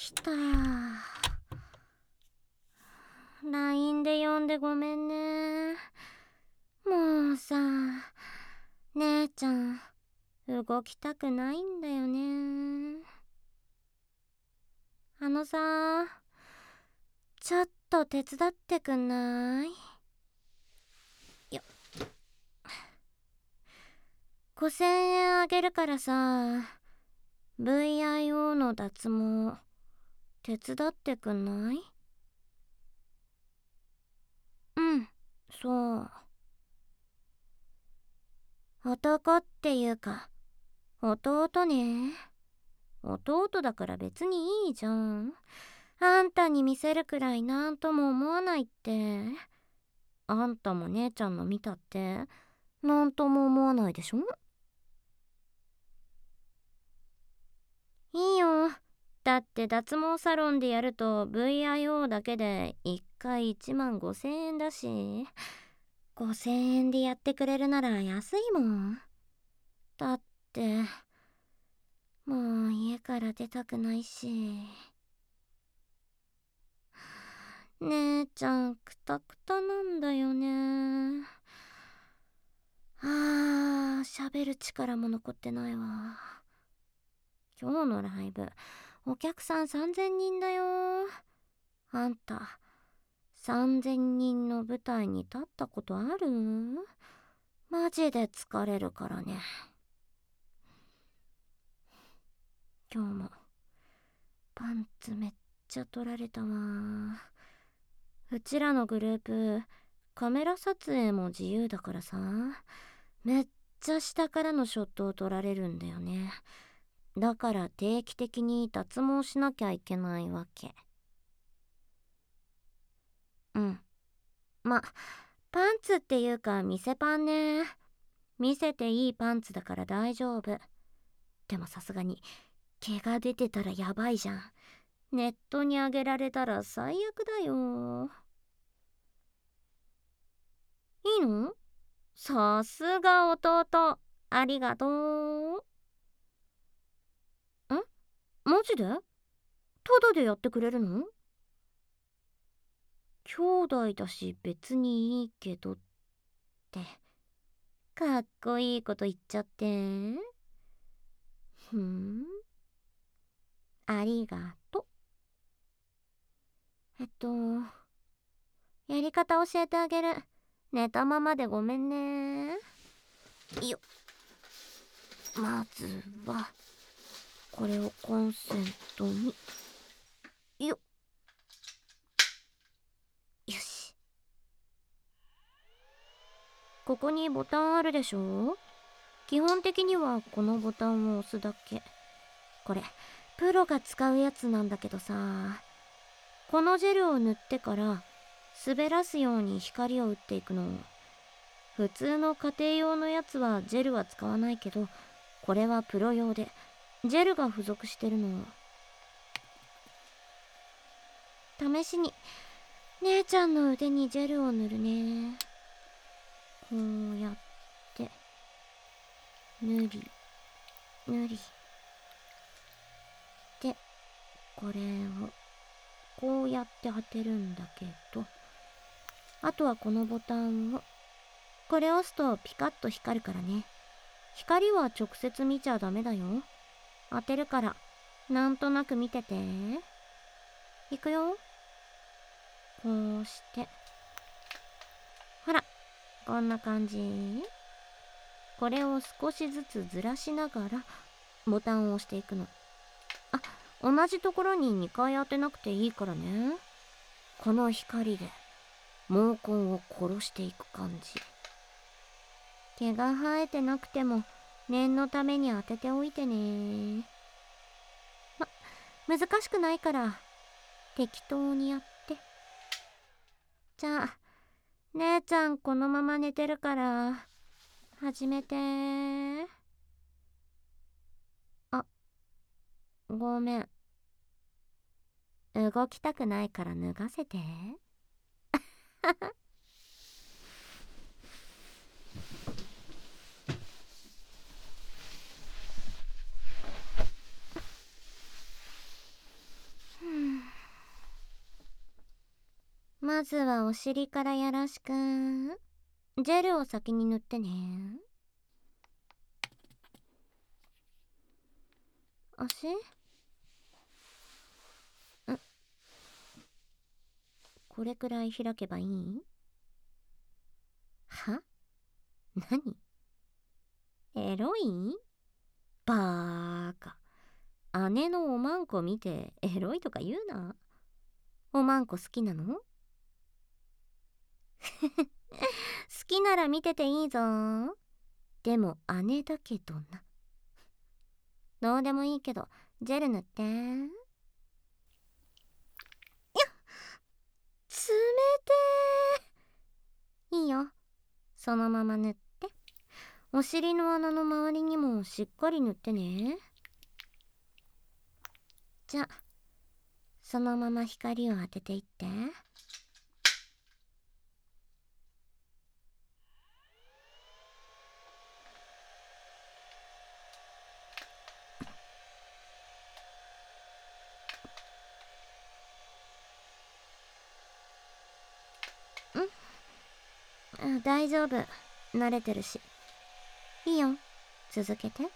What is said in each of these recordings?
きた。 LINE で呼んでごめんね。もうさ、姉ちゃん動きたくないんだよね。さ、ちょっと手伝ってくんない？よっ。5000円あげるからさ、VIO の脱毛手伝ってくんない？うん、そう。男っていうか弟ね。弟だから別にいいじゃん。あんたに見せるくらいなんとも思わないって。あんたも姉ちゃんの見たってなんとも思わないでしょ？いいよ。だって脱毛サロンでやると VIO だけで1回1万5000円だし、5000円でやってくれるなら安いもん。だってもう家から出たくないし。姉ちゃんクタクタなんだよね。喋る力も残ってないわ。今日のライブお客さん3000人だよ。あんた3000人の舞台に立ったことある？マジで疲れるからね。今日もパンツめっちゃ取られたわ。うちらのグループカメラ撮影も自由だからさ、めっちゃ下からのショットを撮られるんだよね。だから定期的に脱毛しなきゃいけないわけ。うん。パンツっていうか店パンね。見せていいパンツだから大丈夫。でもさすがに毛が出てたらやばいじゃん。ネットに上げられたら最悪だよ。いいの？さすが弟。ありがとう。マジで？タダでやってくれるの？兄弟だし別にいいけどって。かっこいいこと言っちゃって。ありがと。やり方教えてあげる。寝たままでごめんね。よっ。まずはこれをコンセントに。よっ。よし。ここにボタンあるでしょ？基本的にはこのボタンを押すだけ。これプロが使うやつなんだけどさ、このジェルを塗ってから滑らすように光を打っていくの。普通の家庭用のやつはジェルは使わないけど、これはプロ用でジェルが付属してるの。試しに姉ちゃんの腕にジェルを塗るね。こうやって塗り塗りで、これをこうやって当てるんだけど、あとはこのボタンを、これ押すとピカッと光るからね。光は直接見ちゃダメだよ。当てるからなんとなく見てて。いくよ。こうして、ほらこんな感じ。これを少しずつずらしながらボタンを押していくの。同じところに2回当てなくていいからね。この光で毛根を殺していく感じ。毛が生えてなくても念のために当てておいてね。難しくないから適当にやって。じゃあ姉ちゃんこのまま寝てるから始めて。ごめん、動きたくないから脱がせて。 まずはお尻からよろしく。ジェルを先に塗ってね。足？これくらい開けばいい？は？何？エロい？バーカ。姉のおまんこ見てエロいとか言うな。おまんこ好きなの？好きなら見てていいぞ。でも姉だけどな。どうでもいいけど、ジェル塗って。冷てー。いいよ。そのまま塗って。お尻の穴の周りにもしっかり塗ってね。じゃあ、そのまま光を当てていって。大丈夫。慣れてるし。いいよ。続けて。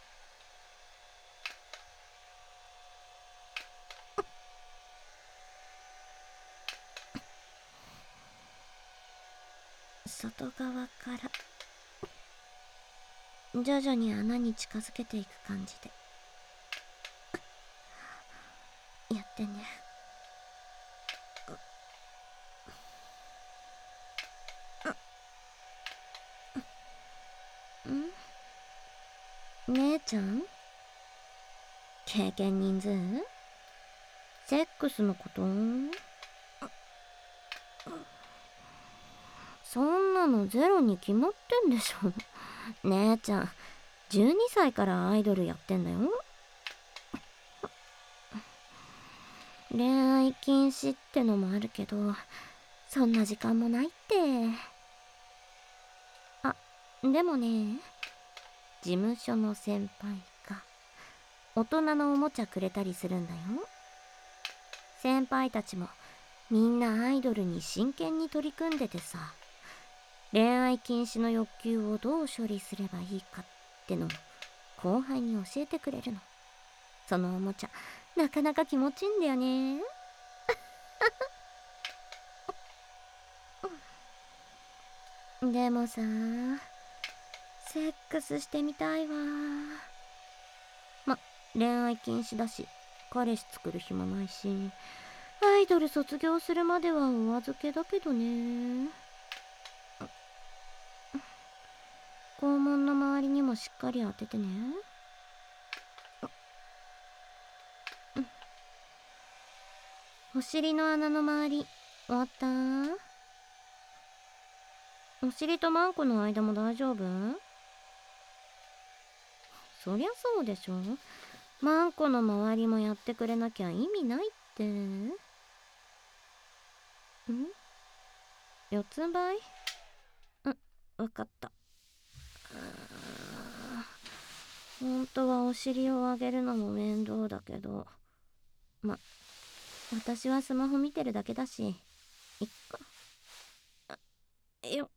外側から徐々に穴に近づけていく感じでやってね。姉ちゃん？経験人数？セックスのこと？そんなのゼロに決まってんでしょ。姉ちゃん12歳からアイドルやってんだよ。恋愛禁止ってのもあるけど、そんな時間もないって。あ、でもね、事務所の先輩が大人のおもちゃくれたりするんだよ。先輩たちもみんなアイドルに真剣に取り組んでてさ、恋愛禁止の欲求をどう処理すればいいかってのを後輩に教えてくれるの。そのおもちゃなかなか気持ちいいんだよね。でもさ、セックスしてみたいわ。ま、恋愛禁止だし彼氏作る暇ないし、アイドル卒業するまではお預けだけどね。肛門の周りにもしっかり当ててね。お尻の穴の周り終わった？お尻とマンコの間も大丈夫？そりゃそうでしょ。マンコの周りもやってくれなきゃ意味ないって。四つん這い？わかった。本当はお尻を上げるのも面倒だけど、私はスマホ見てるだけだし、いっか。よ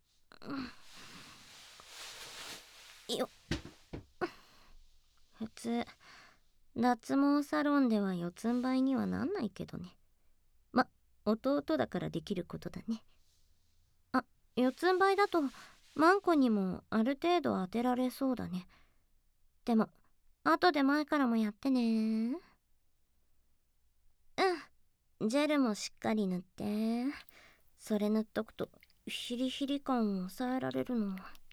よ。普通脱毛サロンでは四つん這いにはなんないけどね。弟だからできることだね。四つん這いだとマンコにもある程度当てられそうだね。でも後で前からもやってね。ジェルもしっかり塗って。それ塗っとくとヒリヒリ感を抑えられるの。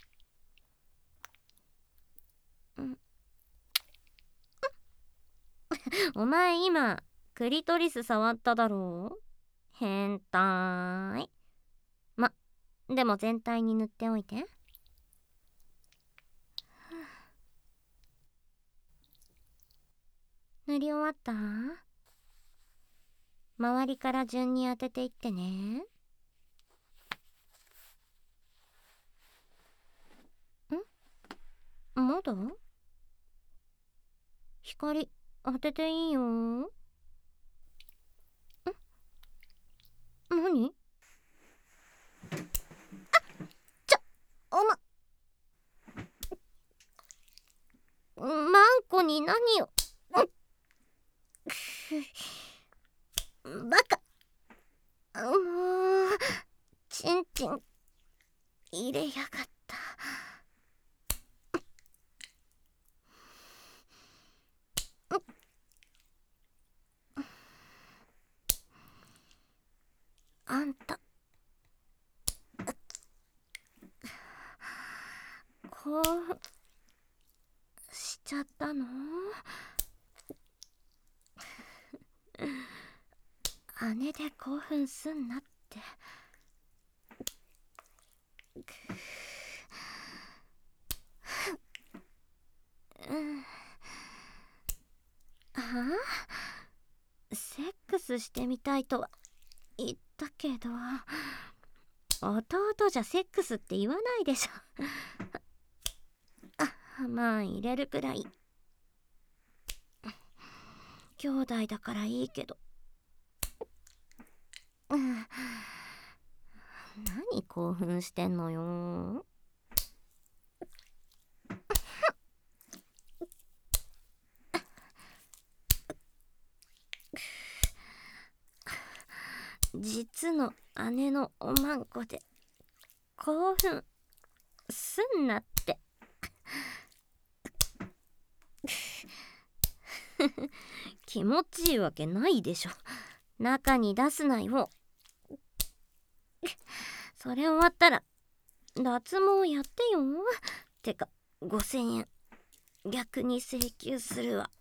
お前今クリトリス触っただろう？変態。でも全体に塗っておいて。塗り終わった？周りから順に当てていってね。まだ？光当てていいよ。何？ マンコに何をバカ、もうチンチン入れやがった。あんた興奮しちゃったの？姉で興奮すんなって。ああ、セックスしてみたいとは言ったけど、弟じゃセックスって言わないでしょ。まあ入れるくらい兄弟だからいいけど。何興奮してんのよ。実の姉のおまんこで興奮すんなって。気持ちいいわけないでしょ。中に出すなよ。それ終わったら脱毛やってよ。てか5000円逆に請求するわ。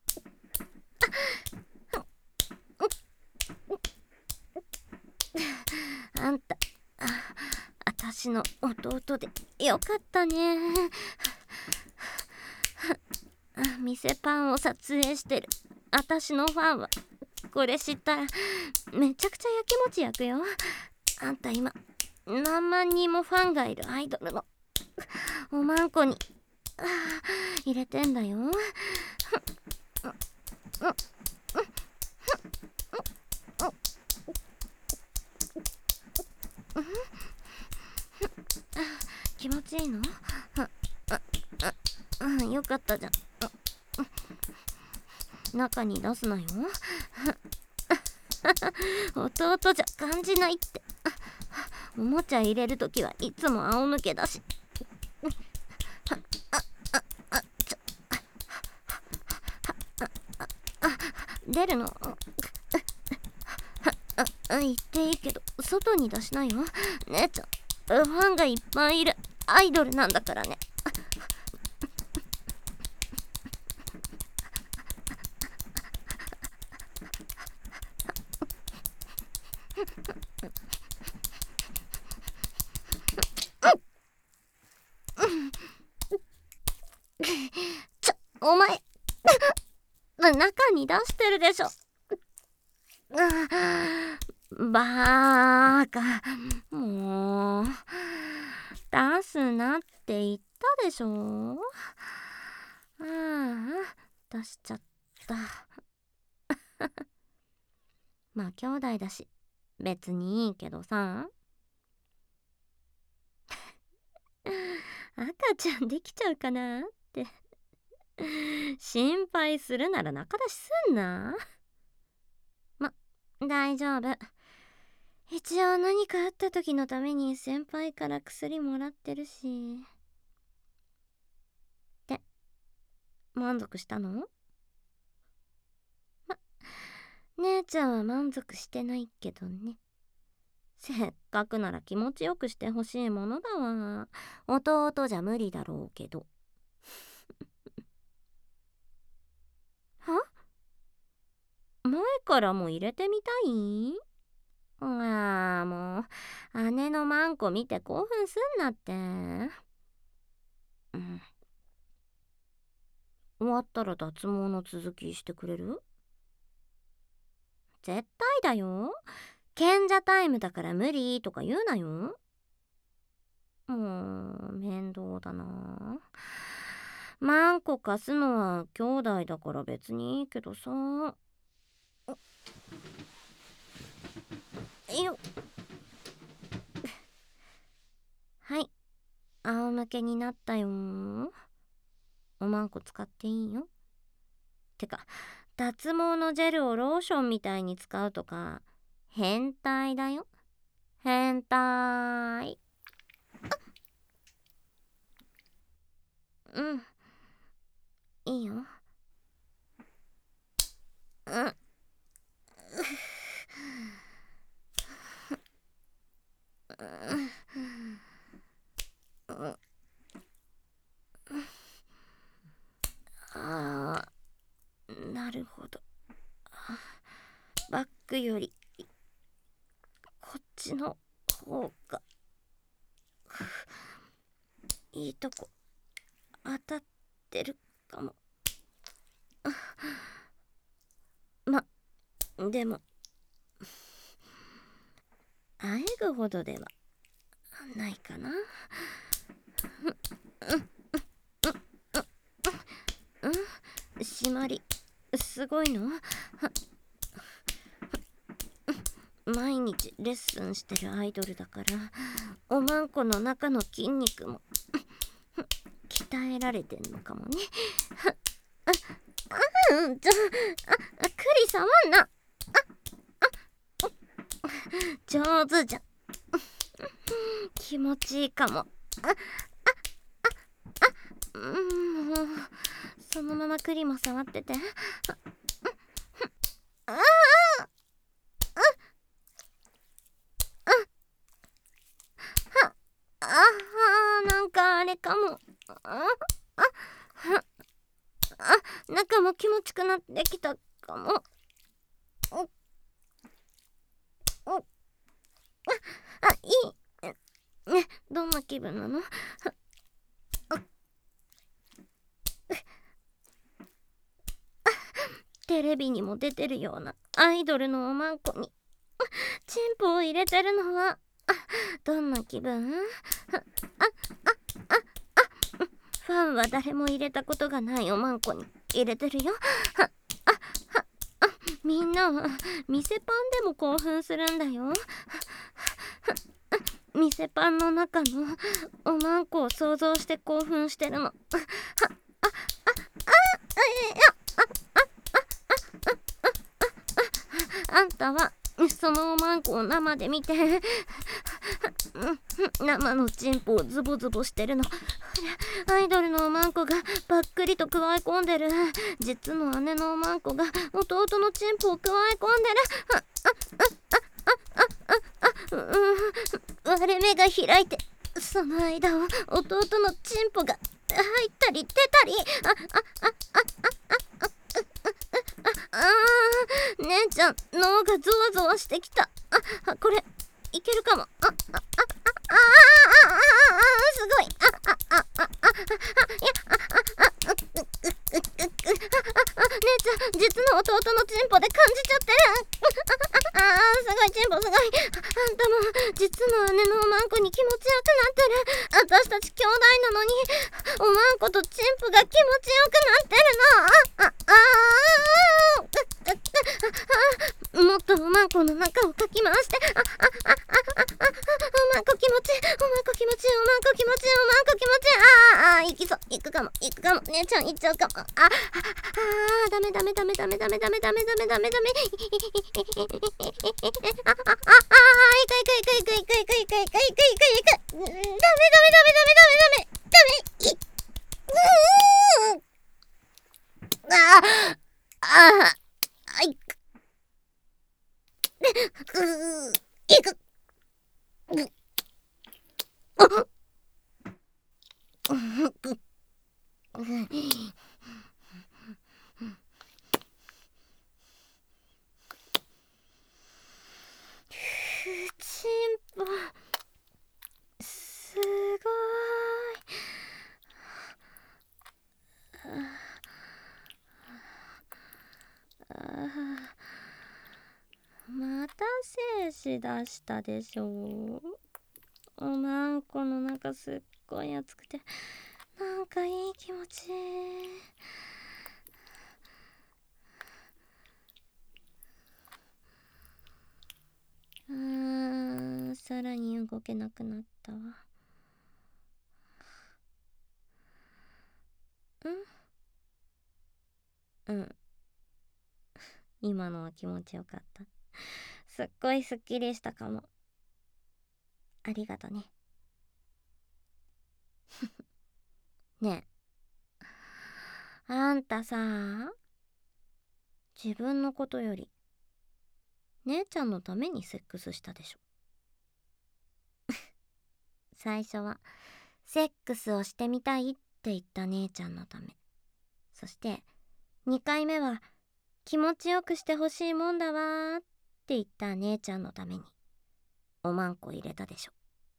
あんた、私の弟でよかったね。店パンを撮影してる私のファンはこれ知ったらめちゃくちゃやきもち焼くよ。あんた今何万人もファンがいるアイドルのおまんこに入れてんだよ。気持ちいいの？よかったじゃん。中に出すなよ。弟じゃ感じないって。おもちゃ入れるときはいつも仰向けだし。出るの？言っていいけど外に出しなよ。姉ちゃんファンがいっぱいいるアイドルなんだからね。お前中に出してるでしょ。バーカ、もう出すなって言ったでしょ。出しちゃった。まあ兄弟だし別にいいけどさ。赤ちゃんできちゃうかなって心配するなら仲出しすんな。大丈夫。一応何かあった時のために先輩から薬もらってるし。で、満足したの？姉ちゃんは満足してないけどね。せっかくなら気持ちよくしてほしいものだわ。弟じゃ無理だろうけど。は？前からも入れてみたい？もう姉のマンコ見て興奮すんなって。終わったら脱毛の続きしてくれる？絶対だよ。賢者タイムだから無理とか言うなよ。もう面倒だな。マンコ貸すのは兄弟だから別にいいけどさ。はい、仰向けになったよ。 おまんこ使っていいよ。てか、脱毛のジェルをローションみたいに使うとか変態だよ。変態。うん、いいよ。うん。ああ、なるほど。バックよりこっちの方がいいとこ当たってるかも。でもあえぐほどではないかな。締まりすごいの？毎日レッスンしてるアイドルだからおまんこの中の筋肉も鍛えられてんのかもね。クリ触んな。上手じゃん。気持ちいいかも。もうそのままクリも触ってて。なんかあれかも。中も気持ちくなってきたかも。いいね。どんな気分なの？テレビにも出てるようなアイドルのおまんこにチンポを入れてるのはどんな気分？ファンは誰も入れたことがないおまんこに入れてるよ。みんなは店パンでも興奮するんだよ。店パンの中のおまんこを想像して興奮してるの。あんたはそのおまんこを生で見て生のチンポをズボズボしてるの。アイドルのおまんこがばっくりとくわえ込んでる。実の姉のおまんこが弟のチンポをくわえ込んでる。割れ目が開いてその間を弟のチンポが入ったり出たり。姉ちゃん脳がゾワゾワしてきた。これいけるかも。すごい。姉ちゃん実の弟のチンポで感じちゃってる。すごいチンポすごい。あんたも実の姉のおまんこに気持ちよくなってる。私たち兄弟なのにおまんことチンポが気持ちよくなってるの。もっとおまんこの中をかき回して。おまんこ気持ちいい、おまんこ気持ちいい、おまんこ気持ちいい、おまんこ気持ちいい。行きそう、行くかも、行くかも。姉ちゃん行っちゃうかも。ダメダメダメダメダメダメダメダメダメダメ。いくいくいくいくいくいくいくいくいくいくいく。ダメダメダメダメダメダメダメ。いく。チンポすごい。また精子出したでしょ。おまんこの中すっごい熱くてなんかいい気持ち。さらに動けなくなったわ。 うん。今のは気持ちよかった。すっごいすっきりしたかも。ありがとね。ねえ、あんたさ、自分のことより姉ちゃんのためにセックスしたでしょ。最初はセックスをしてみたいって言った姉ちゃんのため、そして2回目は気持ちよくしてほしいもんだわーって言った姉ちゃんのためにおまんこ入れたでしょ。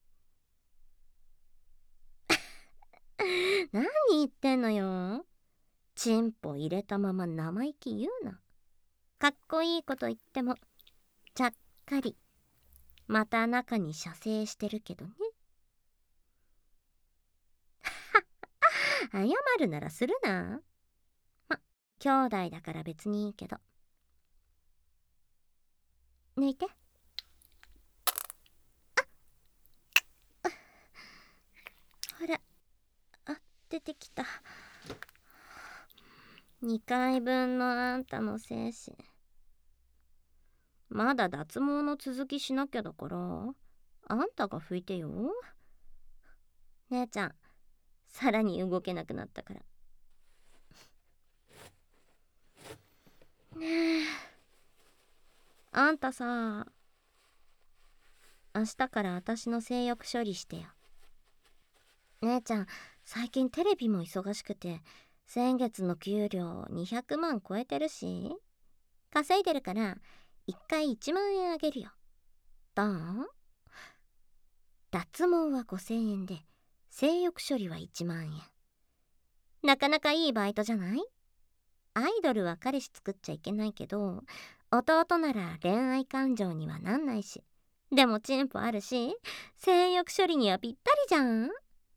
何言ってんのよ。チンポ入れたまま生意気言うな。かっこいいこと言ってもちゃっかりまた中に射精してるけどね。謝るならするな。ま、兄弟だから別にいいけど。抜いて。ほら、出てきた。2回分のあんたの精子。まだ脱毛の続きしなきゃだから、あんたが拭いてよ。姉ちゃん、さらに動けなくなったから。ねえ、あんたさ、明日から私の性欲処理してよ。姉ちゃん、最近テレビも忙しくて、先月の給料200万超えてるし、稼いでるから、1回1万円あげるよ。どう？脱毛は5000円で、性欲処理は1万円。なかなかいいバイトじゃない？アイドルは彼氏作っちゃいけないけど、弟なら恋愛感情にはなんないし、でもチンポあるし、性欲処理にはぴったりじゃん。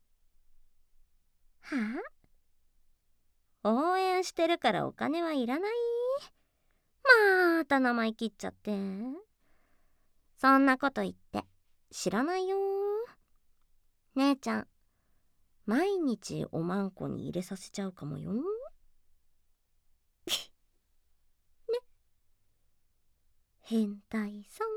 はあ？応援してるからお金はいらない？また生意気っちゃって。そんなこと言って知らないよ。姉ちゃん、毎日おまんこに入れさせちゃうかもよ。ね。変態さん。